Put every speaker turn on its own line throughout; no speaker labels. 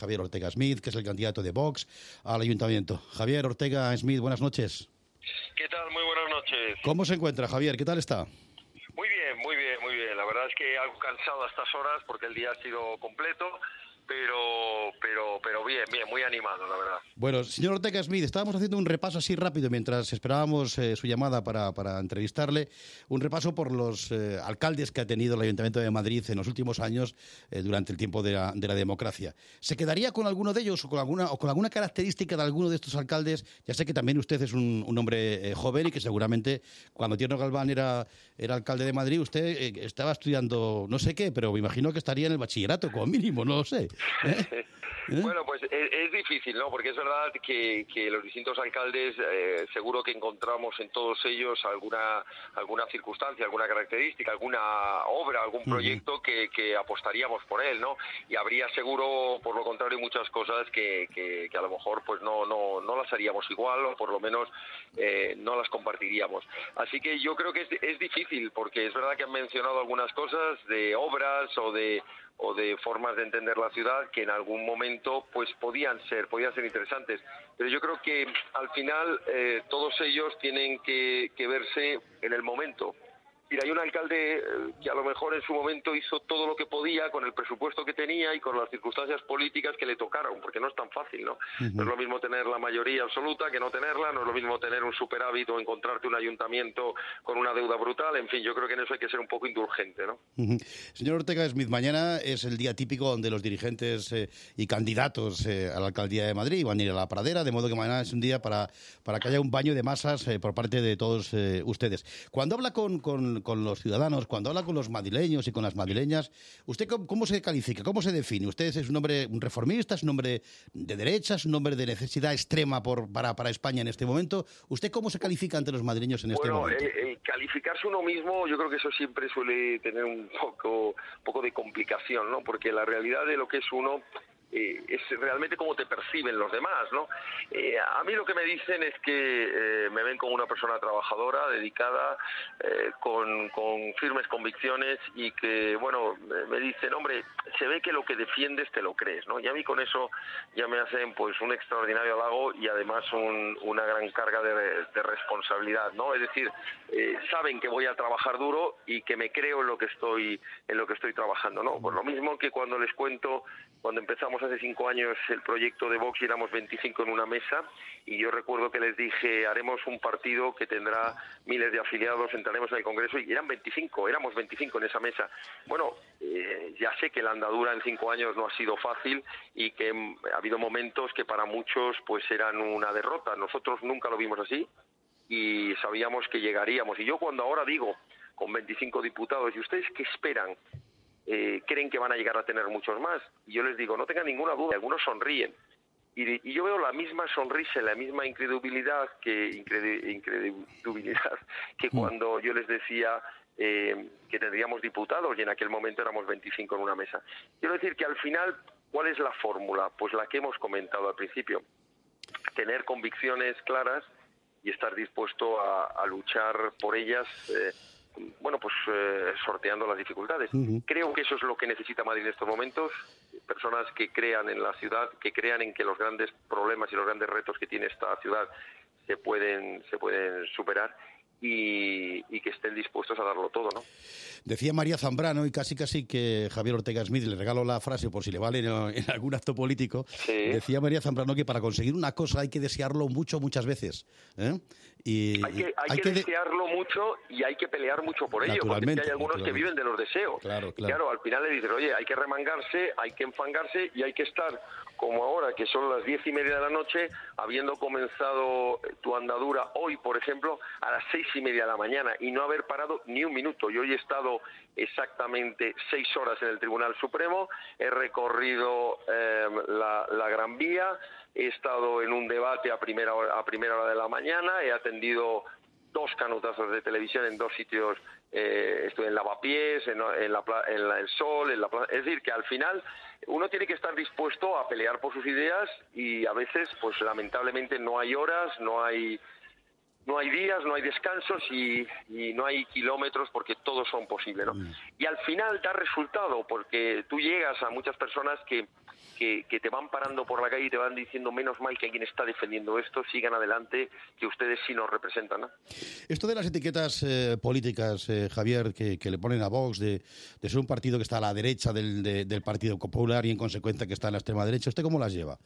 Javier Ortega Smith, que es el candidato de Vox al Ayuntamiento. Javier Ortega Smith, buenas noches.
¿Qué tal? Muy buenas noches.
¿Cómo se encuentra, Javier? ¿Qué tal está?
Muy bien, muy bien, muy bien. La verdad es que algo cansado a estas horas porque el día ha sido completo, pero bien, muy animado, la verdad.
Bueno, señor Ortega Smith, estábamos haciendo un repaso así rápido mientras esperábamos su llamada para entrevistarle, un repaso por los alcaldes que ha tenido el Ayuntamiento de Madrid en los últimos años durante el tiempo de la democracia. ¿Se quedaría con alguno de ellos o con alguna característica de alguno de estos alcaldes? Ya sé que también usted es un hombre joven y que seguramente cuando Tierno Galván era alcalde de Madrid usted estaba estudiando no sé qué, pero me imagino que estaría en el bachillerato como mínimo, no lo sé.
Bueno, pues es difícil, ¿no? Porque es verdad que los distintos alcaldes seguro que encontramos en todos ellos alguna circunstancia, alguna característica, alguna obra, algún proyecto que apostaríamos por él, ¿no? Y habría seguro, por lo contrario, muchas cosas que a lo mejor pues no las haríamos igual o por lo menos no las compartiríamos. Así que yo creo que es difícil porque es verdad que han mencionado algunas cosas de obras o de formas de entender la ciudad que en algún momento pues podían ser interesantes, pero yo creo que al final todos ellos tienen que verse en el momento. Mira, hay un alcalde que a lo mejor en su momento hizo todo lo que podía con el presupuesto que tenía y con las circunstancias políticas que le tocaron, porque no es tan fácil, ¿no? No es lo mismo tener la mayoría absoluta que no tenerla, no es lo mismo tener un superávit o encontrarte un ayuntamiento con una deuda brutal, en fin, yo creo que en eso hay que ser un poco indulgente, ¿no?
Señor Ortega Smith, mañana es el día típico donde los dirigentes y candidatos a la alcaldía de Madrid van a ir a la pradera, de modo que mañana es un día para que haya un baño de masas por parte de todos ustedes. Cuando habla con los ciudadanos, cuando habla con los madrileños y con las madrileñas, ¿usted cómo se califica? ¿Cómo se define? ¿Usted es un hombre reformista, es un hombre de derecha, es un hombre de necesidad extrema para España en este momento? ¿Usted cómo se califica ante los madrileños en este momento?
Calificarse uno mismo, yo creo que eso siempre suele tener un poco de complicación, ¿no? Porque la realidad de lo que es uno es realmente cómo te perciben los demás, ¿no? A mí lo que me dicen es que me ven como una persona trabajadora, dedicada, con firmes convicciones y que, bueno, me dicen, hombre, se ve que lo que defiendes te lo crees, ¿no? Y a mí con eso ya me hacen pues un extraordinario halago y además una gran carga de responsabilidad, ¿no? Es decir, saben que voy a trabajar duro y que me creo en lo que estoy trabajando, ¿no? Por lo mismo que cuando les cuento, cuando empezamos hace 5 años el proyecto de Vox y éramos 25 en una mesa y yo recuerdo que les dije haremos un partido que tendrá miles de afiliados, entraremos en el Congreso y éramos 25 en esa mesa. Bueno, ya sé que la andadura en 5 años no ha sido fácil y que ha habido momentos que para muchos pues eran una derrota. Nosotros nunca lo vimos así y sabíamos que llegaríamos. Y yo cuando ahora digo con 25 diputados, ¿y ustedes qué esperan? Creen que van a llegar a tener muchos más. Y yo les digo, no tengan ninguna duda, algunos sonríen. Y yo veo la misma sonrisa, la misma incredulidad que cuando yo les decía que tendríamos diputados y en aquel momento éramos 25 en una mesa. Quiero decir que al final, ¿cuál es la fórmula? Pues la que hemos comentado al principio. Tener convicciones claras y estar dispuesto a luchar por ellas, sorteando las dificultades. Creo que eso es lo que necesita Madrid en estos momentos, personas que crean en la ciudad, que crean en que los grandes problemas y los grandes retos que tiene esta ciudad se pueden superar y que estén dispuestos a darlo todo, ¿no?
Decía María Zambrano, y casi que Javier Ortega Smith, le regalo la frase por si le vale en algún acto político, sí. Decía María Zambrano que para conseguir una cosa hay que desearlo muchas veces. Y
hay que desearlo mucho y hay que pelear mucho por ello, porque es que hay algunos que viven de los deseos.
Claro.
Y claro, al final le dicen, oye, hay que remangarse, hay que enfangarse y hay que estar como ahora, que son las 10:30 de la noche, habiendo comenzado tu andadura hoy, por ejemplo, a las 6:30 de la mañana y no haber parado ni un minuto. Yo hoy he estado exactamente 6 horas en el Tribunal Supremo, he recorrido la Gran Vía, he estado en un debate a primera hora de la mañana, he atendido 2 canutazos de televisión en 2 sitios, estuve en Lavapiés, en el Sol, en la plaza. Es decir, que al final uno tiene que estar dispuesto a pelear por sus ideas y a veces, pues lamentablemente no hay horas, no hay días, no hay descansos y no hay kilómetros porque todos son posibles, ¿no? Y al final da resultado porque tú llegas a muchas personas que que te van parando por la calle y te van diciendo menos mal que alguien está defendiendo esto, sigan adelante, que ustedes sí nos representan, ¿no?
Esto de las etiquetas políticas, Javier, que le ponen a Vox de ser un partido que está a la derecha del Partido Popular y en consecuencia que está en la extrema derecha, ¿usted cómo las lleva?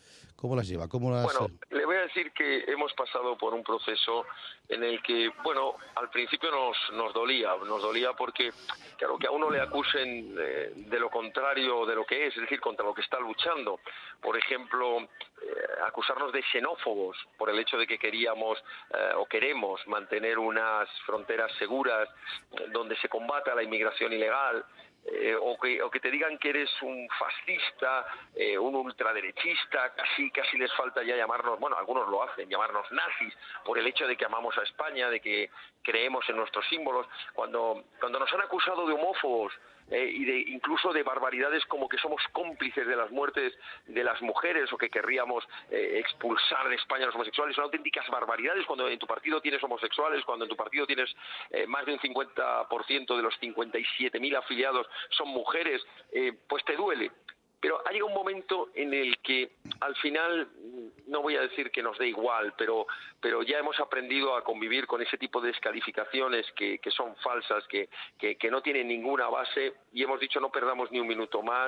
Bueno,
le voy a decir que hemos pasado por un proceso en el que, bueno, al principio nos dolía porque, claro, que a uno le acusen de lo contrario de lo que es decir, contra lo que está luchando. Por ejemplo, acusarnos de xenófobos por el hecho de que queríamos o queremos mantener unas fronteras seguras donde se combata la inmigración ilegal. O que te digan que eres un fascista, un ultraderechista, casi les falta ya llamarnos, bueno, algunos lo hacen, llamarnos nazis, por el hecho de que amamos a España, de que creemos en nuestros símbolos. Cuando nos han acusado de homófobos y incluso de barbaridades como que somos cómplices de las muertes de las mujeres o que querríamos expulsar de España a los homosexuales, son auténticas barbaridades. Cuando en tu partido tienes homosexuales, cuando en tu partido tienes más de un 50% de los 57.000 afiliados son mujeres, pues te duele. Pero ha llegado un momento en el que al final, no voy a decir que nos dé igual, pero ya hemos aprendido a convivir con ese tipo de descalificaciones que son falsas, que no tienen ninguna base, y hemos dicho no perdamos ni un minuto más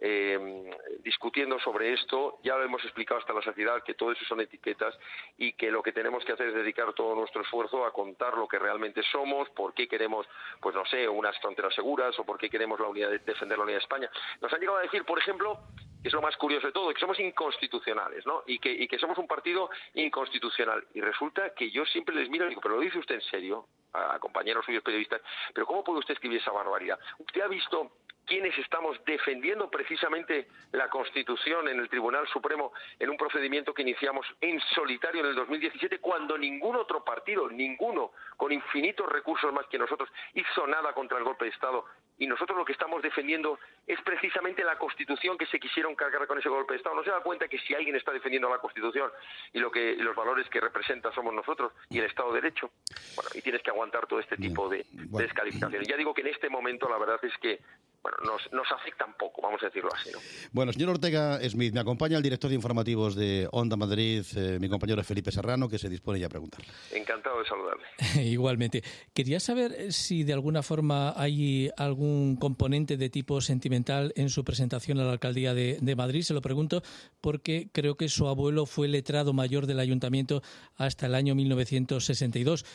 discutiendo sobre esto. Ya lo hemos explicado hasta la saciedad que todo eso son etiquetas y que lo que tenemos que hacer es dedicar todo nuestro esfuerzo a contar lo que realmente somos, por qué queremos, pues no sé, unas fronteras seguras o por qué queremos defender la unidad de España. Nos han llegado a decir, por ejemplo, que es lo más curioso de todo, que somos inconstitucionales, ¿no? Y que somos un partido inconstitucional. Y resulta que yo siempre les miro y digo, ¿pero lo dice usted en serio? A compañeros suyos periodistas, ¿pero cómo puede usted escribir esa barbaridad? ¿Usted ha visto quiénes estamos defendiendo precisamente la Constitución en el Tribunal Supremo en un procedimiento que iniciamos en solitario en el 2017 cuando ningún otro partido, ninguno, con infinitos recursos más que nosotros, hizo nada contra el golpe de Estado? Y nosotros lo que estamos defendiendo es precisamente la Constitución que se quisieron cargar con ese golpe de Estado. ¿No se da cuenta que si alguien está defendiendo la Constitución y los valores que representa somos nosotros y el Estado de Derecho? Bueno, y tienes que aguantar todo este tipo de descalificaciones. Ya digo que en este momento la verdad es que nos afectan poco, vamos a decirlo así, ¿no?
Bueno, señor Ortega Smith, me acompaña el director de informativos de Onda Madrid, mi compañero Felipe Serrano, que se dispone ya a preguntarle.
Encantado de saludarle.
Igualmente. Quería saber si de alguna forma hay algún componente de tipo sentimental en su presentación a la alcaldía de Madrid. Se lo pregunto porque creo que su abuelo fue letrado mayor del ayuntamiento hasta el año 1962.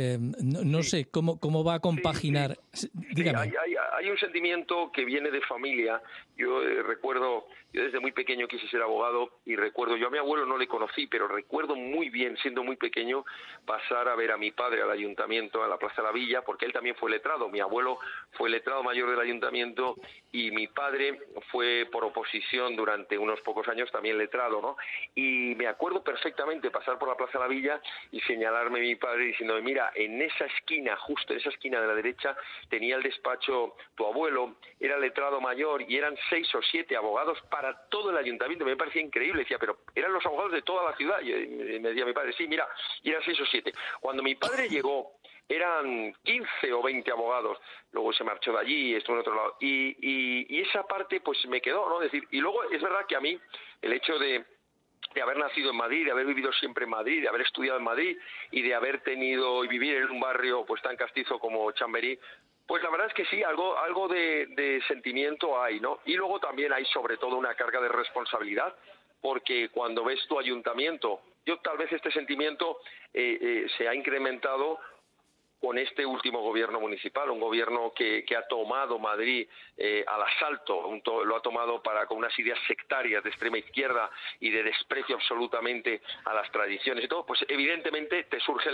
No sé, ¿cómo va a compaginar?
Sí.
Dígame.
Hay un sentimiento que viene de familia. Yo recuerdo, yo desde muy pequeño quise ser abogado y recuerdo, yo a mi abuelo no le conocí, pero recuerdo muy bien, siendo muy pequeño, pasar a ver a mi padre al ayuntamiento, a la Plaza de la Villa, porque él también fue letrado. Mi abuelo fue letrado mayor del ayuntamiento y mi padre fue por oposición durante unos pocos años también letrado, ¿no? Y me acuerdo perfectamente pasar por la Plaza de la Villa y señalarme mi padre diciéndome, mira, en esa esquina, justo en esa esquina de la derecha, tenía el despacho tu abuelo, era letrado mayor y eran 6 o 7 abogados para todo el ayuntamiento. Me parecía increíble, decía, pero eran los abogados de toda la ciudad. Y me decía mi padre, sí, mira, y eran 6 o 7. Cuando mi padre llegó, eran 15 o 20 abogados, luego se marchó de allí y estuvo en otro lado. Y esa parte pues me quedó, ¿no? Es decir, y luego es verdad que a mí el hecho de haber nacido en Madrid, de haber vivido siempre en Madrid, de haber estudiado en Madrid y de haber tenido y vivir en un barrio pues tan castizo como Chamberí, pues la verdad es que sí, algo de sentimiento hay, ¿no? Y luego también hay sobre todo una carga de responsabilidad, porque cuando ves tu ayuntamiento, yo tal vez este sentimiento se ha incrementado con este último gobierno municipal, un gobierno que ha tomado Madrid al asalto, lo ha tomado con unas ideas sectarias de extrema izquierda y de desprecio absolutamente a las tradiciones y todo, pues evidentemente te surge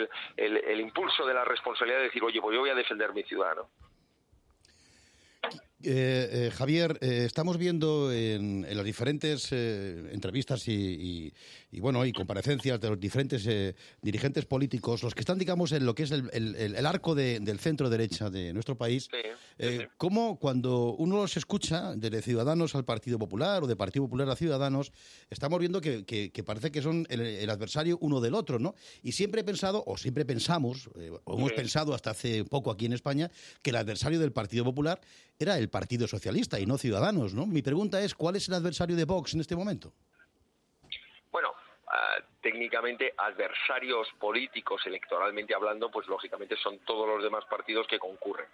el impulso de la responsabilidad de decir, oye, pues yo voy a defender mi ciudad, ¿no?
Javier, estamos viendo en las diferentes entrevistas y comparecencias de los diferentes dirigentes políticos, los que están, digamos, en lo que es el arco del centro derecha de nuestro país, cómo cuando uno los escucha, de Ciudadanos al Partido Popular o de Partido Popular a Ciudadanos, estamos viendo que parece que son el adversario uno del otro, ¿no? Y siempre he pensado, o siempre pensamos, o hemos pensado hasta hace poco aquí en España, que el adversario del Partido Popular era el Partido Socialista y no Ciudadanos, ¿no? Mi pregunta es, ¿cuál es el adversario de Vox en este momento?
Bueno, técnicamente adversarios políticos, electoralmente hablando, pues lógicamente son todos los demás partidos que concurren.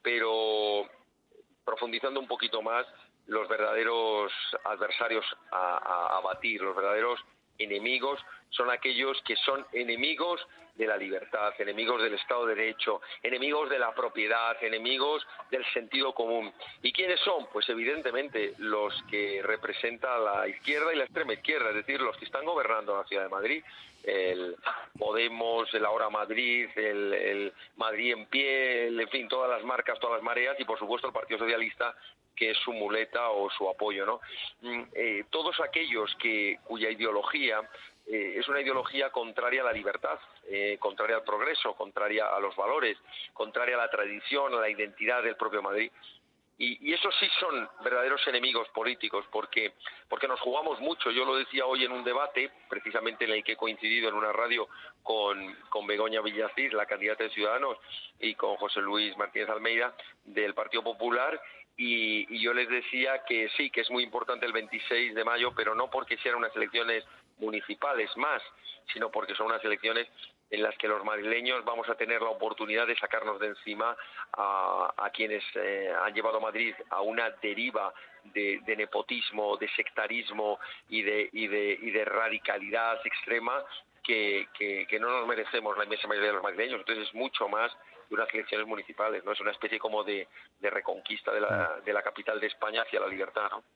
Pero profundizando un poquito más, los verdaderos adversarios a batir, los verdaderos enemigos, son aquellos que son enemigos de la libertad, enemigos del Estado de Derecho, enemigos de la propiedad, enemigos del sentido común. ¿Y quiénes son? Pues evidentemente los que representa la izquierda y la extrema izquierda, es decir, los que están gobernando la ciudad de Madrid, el Podemos, el Ahora Madrid, el Madrid en pie, en fin, todas las marcas, todas las mareas, y por supuesto el Partido Socialista, que es su muleta o su apoyo, ¿no? Todos aquellos cuya ideología es una ideología contraria a la libertad, contraria al progreso, contraria a los valores, contraria a la tradición, a la identidad del propio Madrid. Y esos sí son verdaderos enemigos políticos, porque nos jugamos mucho. Yo lo decía hoy en un debate, precisamente en el que he coincidido en una radio con Begoña Villacís, la candidata de Ciudadanos, y con José Luis Martínez Almeida, del Partido Popular, y yo les decía que sí, que es muy importante el 26 de mayo, pero no porque sean unas elecciones municipales más, sino porque son unas elecciones en las que los madrileños vamos a tener la oportunidad de sacarnos de encima a quienes han llevado a Madrid a una deriva de nepotismo, de sectarismo y de radicalidad extrema que no nos merecemos la inmensa mayoría de los madrileños. Entonces es mucho más de unas elecciones municipales, ¿no? Es una especie como de reconquista de la capital de España hacia la libertad, ¿no?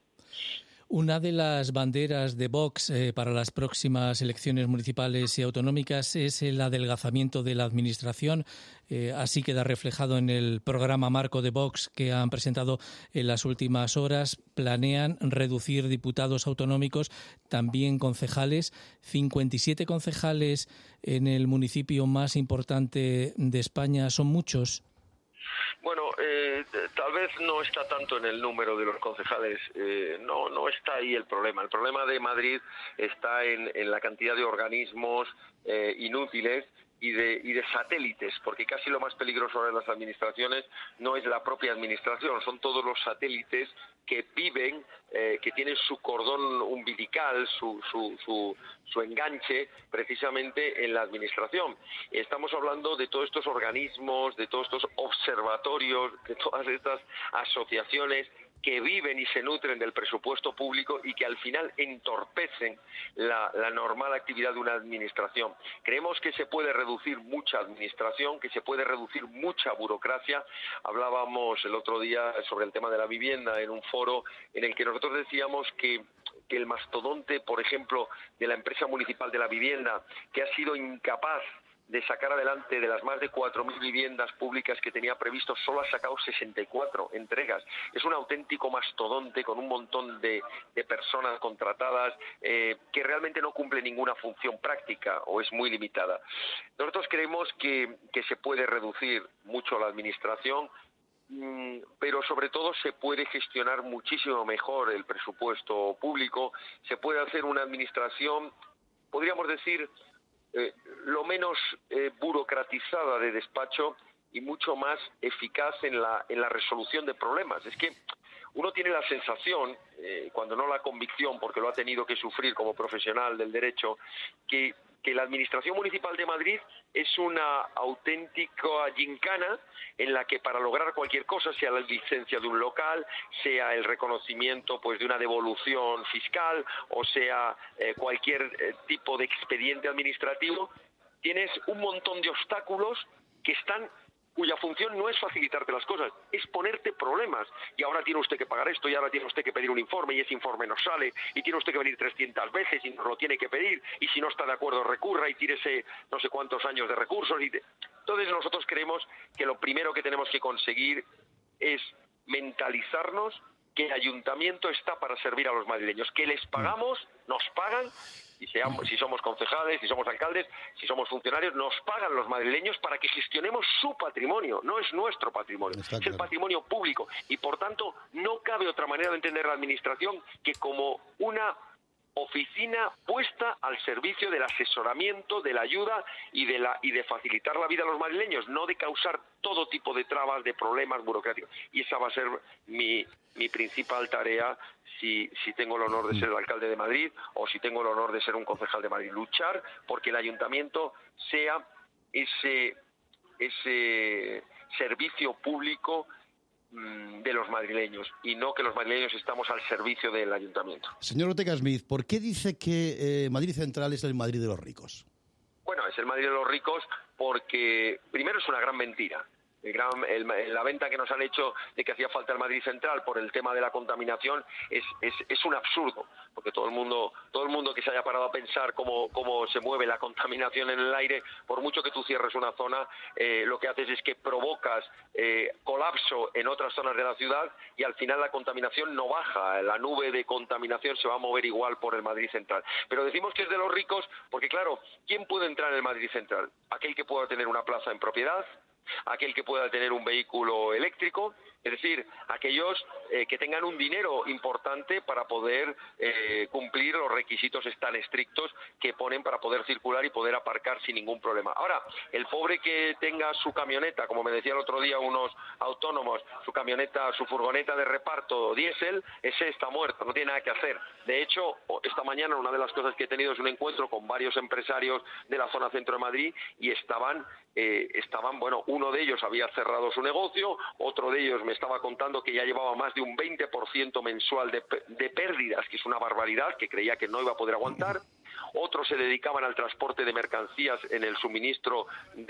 Una de las banderas de Vox para las próximas elecciones municipales y autonómicas es el adelgazamiento de la administración. Así queda reflejado en el programa marco de Vox que han presentado en las últimas horas. Planean reducir diputados autonómicos, también concejales. 57 concejales en el municipio más importante de España son muchos.
Bueno, tal vez no está tanto en el número de los concejales, no está ahí el problema. El problema de Madrid está en la cantidad de organismos inútiles y de satélites, porque casi lo más peligroso de las administraciones no es la propia administración, son todos los satélites que viven, que tienen su cordón umbilical, su enganche precisamente en la administración. Estamos hablando de todos estos organismos, de todos estos observatorios, de todas estas asociaciones que viven y se nutren del presupuesto público y que al final entorpecen la normal actividad de una administración. Creemos que se puede reducir mucha administración, que se puede reducir mucha burocracia. Hablábamos el otro día sobre el tema de la vivienda en un foro en el que nosotros decíamos que el mastodonte, por ejemplo, de la empresa municipal de la vivienda, que ha sido incapaz de sacar adelante de las más de 4.000 viviendas públicas que tenía previsto, solo ha sacado 64 entregas. Es un auténtico mastodonte con un montón de personas contratadas que realmente no cumple ninguna función práctica o es muy limitada. Nosotros creemos que se puede reducir mucho la administración, pero sobre todo se puede gestionar muchísimo mejor el presupuesto público, se puede hacer una administración, podríamos decir, lo menos burocratizada de despacho y mucho más eficaz en la resolución de problemas. Es que uno tiene la sensación, cuando no la convicción, porque lo ha tenido que sufrir como profesional del derecho, que la Administración Municipal de Madrid es una auténtica gincana en la que para lograr cualquier cosa, sea la licencia de un local, sea el reconocimiento pues de una devolución fiscal o sea cualquier tipo de expediente administrativo, tienes un montón de obstáculos cuya función no es facilitarte las cosas, es ponerte problemas. Y ahora tiene usted que pagar esto, y ahora tiene usted que pedir un informe, y ese informe no sale, y tiene usted que venir 300 veces, y nos lo tiene que pedir, y si no está de acuerdo recurra, y tírese no sé cuántos años de recursos. Entonces nosotros creemos que lo primero que tenemos que conseguir es mentalizarnos que el ayuntamiento está para servir a los madrileños, que les pagamos, nos pagan, y si somos concejales, si somos alcaldes, si somos funcionarios, nos pagan los madrileños para que gestionemos su patrimonio, no es nuestro patrimonio, es el patrimonio público, y por tanto no cabe otra manera de entender la administración que como una oficina puesta al servicio del asesoramiento, de la ayuda y de facilitar la vida a los madrileños, no de causar todo tipo de trabas, de problemas burocráticos. Y esa va a ser mi principal tarea si tengo el honor de ser el alcalde de Madrid o si tengo el honor de ser un concejal de Madrid. Luchar porque el ayuntamiento sea ese servicio público de los madrileños y no que los madrileños estamos al servicio del ayuntamiento.
Señor Ortega Smith, ¿por qué dice que Madrid Central es el Madrid de los ricos?
Bueno, es el Madrid de los ricos porque primero es una gran mentira. La venta que nos han hecho de que hacía falta el Madrid Central por el tema de la contaminación es un absurdo, porque todo el mundo que se haya parado a pensar cómo se mueve la contaminación en el aire, por mucho que tú cierres una zona, lo que haces es que provocas colapso en otras zonas de la ciudad y al final la contaminación no baja, la nube de contaminación se va a mover igual por el Madrid Central. Pero decimos que es de los ricos porque, claro, ¿quién puede entrar en el Madrid Central? Aquel que pueda tener una plaza en propiedad, aquel que pueda tener un vehículo eléctrico, es decir, aquellos que tengan un dinero importante para poder cumplir los requisitos tan estrictos que ponen para poder circular y poder aparcar sin ningún problema. Ahora, el pobre que tenga su camioneta, como me decía el otro día unos autónomos, su furgoneta de reparto diésel, ese está muerto, no tiene nada que hacer. De hecho, esta mañana una de las cosas que he tenido es un encuentro con varios empresarios de la zona centro de Madrid y estaban, bueno, uno de ellos había cerrado su negocio, otro de ellos me estaba contando que ya llevaba más de un 20% mensual de pérdidas, que es una barbaridad, que creía que no iba a poder aguantar. Otros se dedicaban al transporte de mercancías en el suministro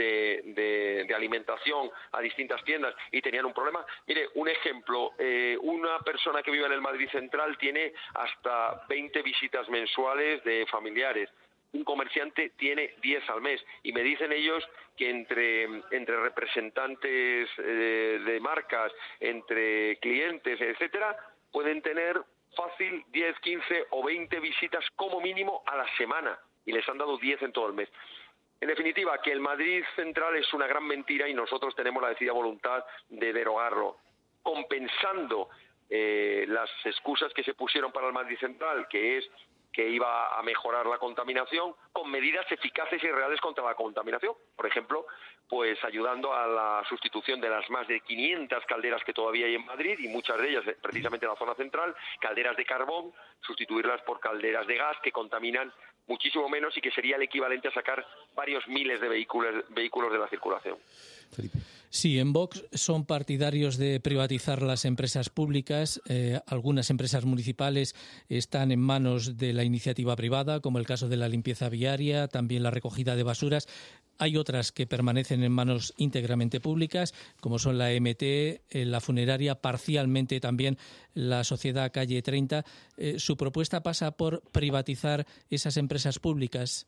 de alimentación a distintas tiendas y tenían un problema. Mire, un ejemplo, una persona que vive en el Madrid Central tiene hasta 20 visitas mensuales de familiares. Un comerciante tiene 10 al mes y me dicen ellos que entre representantes de marcas, entre clientes, etcétera, pueden tener fácil 10, 15 o 20 visitas como mínimo a la semana y les han dado 10 en todo el mes. En definitiva, que el Madrid Central es una gran mentira y nosotros tenemos la decidida voluntad de derogarlo, compensando las excusas que se pusieron para el Madrid Central, que es que iba a mejorar la contaminación con medidas eficaces y reales contra la contaminación. Por ejemplo, pues ayudando a la sustitución de las más de 500 calderas que todavía hay en Madrid, y muchas de ellas precisamente en la zona central, calderas de carbón, sustituirlas por calderas de gas que contaminan muchísimo menos y que sería el equivalente a sacar varios miles de vehículos de la circulación.
Felipe.
Sí, en Vox son partidarios de privatizar las empresas públicas. Algunas empresas municipales están en manos de la iniciativa privada, como el caso de la limpieza viaria, también la recogida de basuras. Hay otras que permanecen en manos íntegramente públicas, como son la MT, la funeraria, parcialmente también la Sociedad Calle 30. ¿Su propuesta pasa por privatizar esas empresas públicas?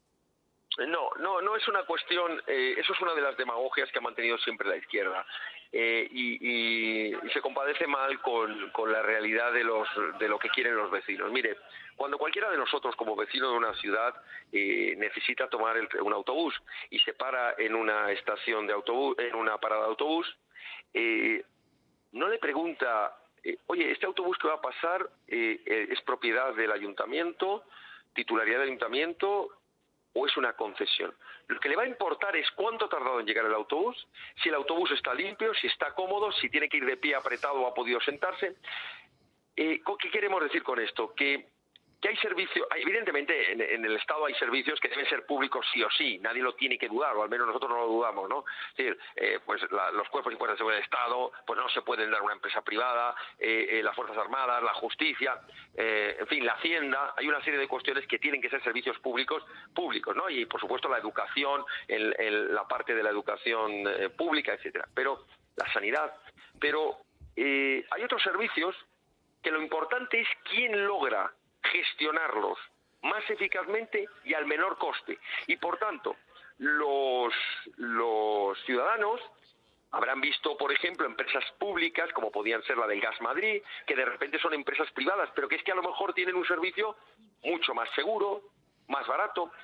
No es una cuestión, eso es una de las demagogias que ha mantenido siempre la izquierda y se compadece mal con la realidad de lo que quieren los vecinos. Mire, cuando cualquiera de nosotros como vecino de una ciudad necesita tomar un autobús y se para en una estación de autobús, en una parada de autobús, no le pregunta, oye, ¿este autobús que va a pasar es propiedad del ayuntamiento, titularidad del ayuntamiento o es una concesión? Lo que le va a importar es cuánto ha tardado en llegar el autobús, si el autobús está limpio, si está cómodo, si tiene que ir de pie apretado o ha podido sentarse. ¿Qué queremos decir con esto? Que hay servicios, evidentemente en el Estado hay servicios que deben ser públicos sí o sí, nadie lo tiene que dudar, o al menos nosotros no lo dudamos, ¿no? Es decir, los cuerpos y fuerzas de seguridad del Estado pues no se pueden dar a una empresa privada, las Fuerzas Armadas, la justicia, en fin, la Hacienda, hay una serie de cuestiones que tienen que ser servicios públicos, ¿no? Y por supuesto la educación, la parte de la educación pública, etcétera. Pero la sanidad, hay otros servicios que lo importante es quién logra gestionarlos más eficazmente y al menor coste. Y por tanto, los ciudadanos habrán visto, por ejemplo, empresas públicas, como podían ser la del Gas Madrid, que de repente son empresas privadas, pero que es que a lo mejor tienen un servicio mucho más seguro, más barato.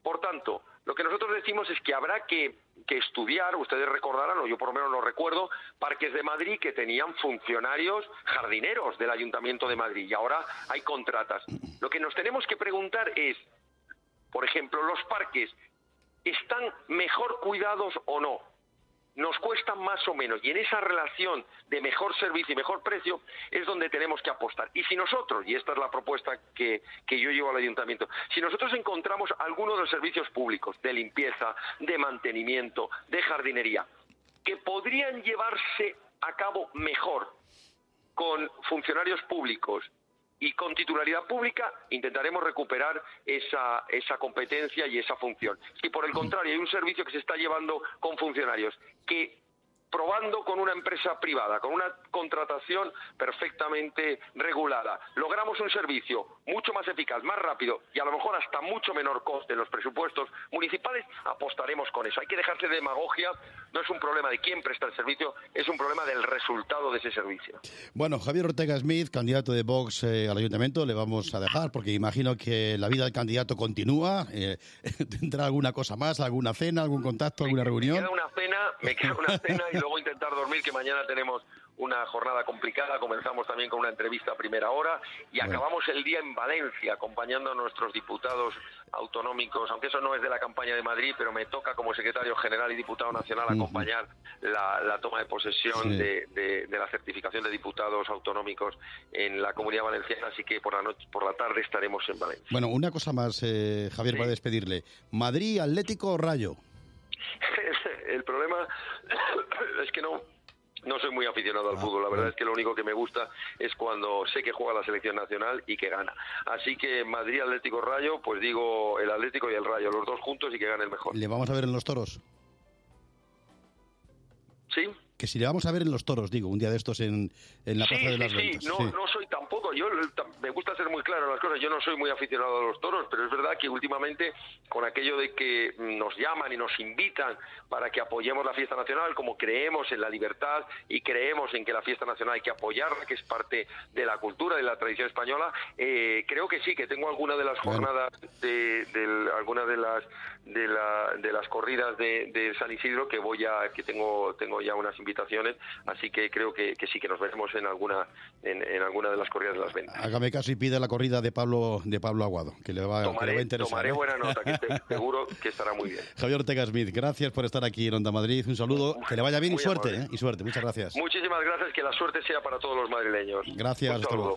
Por tanto, lo que nosotros decimos es que habrá que estudiar, ustedes recordarán, o yo por lo menos lo recuerdo, parques de Madrid que tenían funcionarios jardineros del Ayuntamiento de Madrid y ahora hay contratas. Lo que nos tenemos que preguntar es, por ejemplo, ¿los parques están mejor cuidados o no? ¿Nos cuestan más o menos? Y en esa relación de mejor servicio y mejor precio es donde tenemos que apostar. Y si nosotros, y esta es la propuesta que yo llevo al ayuntamiento, si nosotros encontramos alguno de los servicios públicos de limpieza, de mantenimiento, de jardinería, que podrían llevarse a cabo mejor con funcionarios públicos y con titularidad pública, intentaremos recuperar esa competencia y esa función. Si por el contrario hay un servicio que se está llevando con funcionarios que, probando con una empresa privada, con una contratación perfectamente regulada, logramos un servicio mucho más eficaz, más rápido y a lo mejor hasta mucho menor coste en los presupuestos municipales, apostaremos con eso. Hay que dejarse de demagogia, no es un problema de quién presta el servicio, es un problema del resultado de ese servicio.
Bueno, Javier Ortega Smith, candidato de Vox al Ayuntamiento, le vamos a dejar porque imagino que la vida del candidato continúa. ¿Tendrá alguna cosa más, alguna cena, algún contacto, alguna reunión?
Me queda una cena y luego intentar dormir, que mañana tenemos una jornada complicada. Comenzamos también con una entrevista a primera hora y acabamos el día en Valencia acompañando a nuestros diputados autonómicos, aunque eso no es de la campaña de Madrid, pero me toca como secretario general y diputado nacional acompañar la toma de posesión de la certificación de diputados autonómicos en la Comunidad Valenciana, así que por la tarde estaremos en Valencia.
Bueno, una cosa más, Javier, para despedirle. ¿Madrid, Atlético o Rayo?
El problema es que no soy muy aficionado al fútbol. La verdad es que lo único que me gusta es cuando sé que juega la selección nacional y que gana. Así que Madrid, Atlético, Rayo, pues digo el Atlético y el Rayo, los dos juntos y que gane el mejor.
¿Le vamos a ver en los toros?
¿Sí?
Que si le vamos a ver en los toros, digo, un día de estos en la Plaza de las Ventas.
No soy tampoco, me gusta ser muy claro en las cosas, yo no soy muy aficionado a los toros, pero es verdad que últimamente con aquello de que nos llaman y nos invitan para que apoyemos la fiesta nacional, como creemos en la libertad y creemos en que la fiesta nacional hay que apoyarla, que es parte de la cultura, de la tradición española, creo que sí, que tengo alguna de las jornadas alguna de las corridas de San Isidro que tengo ya unas invitaciones, así que creo que sí, que nos veremos en alguna de las corridas de las Ventas.
Hágame caso y pide la corrida de Pablo Aguado, que le va a interesar.
Tomaré buena nota, que seguro que estará muy bien.
Javier Ortega Smith, gracias por estar aquí en Onda Madrid, un saludo, que le vaya bien y suerte,
amable.
Y suerte, muchas gracias.
Muchísimas gracias, que la suerte sea para todos los madrileños.
Gracias, hasta luego.